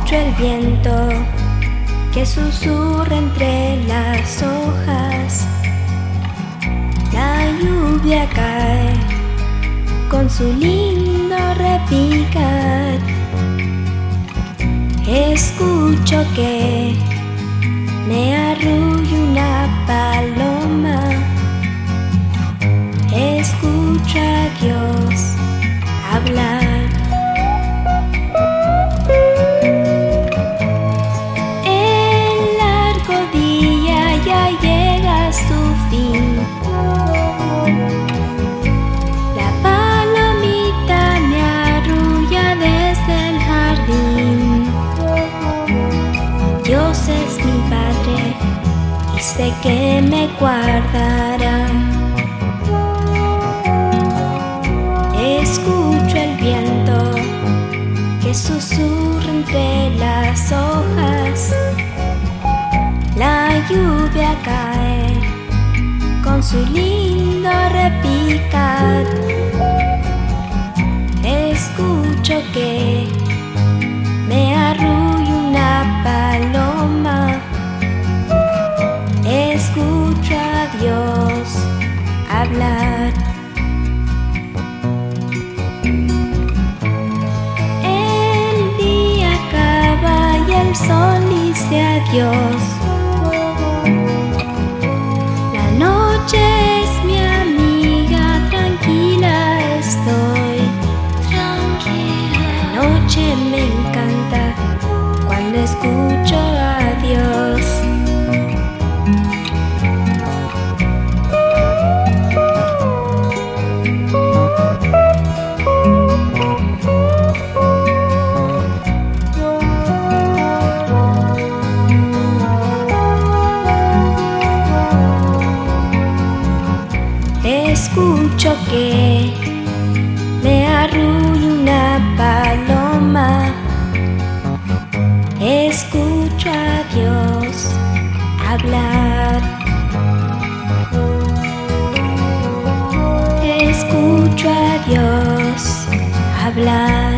Escucho el viento que susurra entre las hojas. La lluvia cae con su lindo repicar. Escucho que me arrulla una paloma. Escucho a Dios hablar. El largo día ya llega a su fin. La palomita me arrulla desde el jardín. Dios es mi Padre y sé que me guardará. Escucho el viento que susurra entre las hojas. La lluvia cae con su lindo repicar. Escucho que me arrulla una paloma. Escucho a Dios hablar. El día acaba y el sol dice adiós. La noche es mi amiga, tranquila estoy. La noche me encanta cuando escucho a Dios. Escucho que me arrulla una paloma. Escucho a Dios hablar. Escucho a Dios hablar.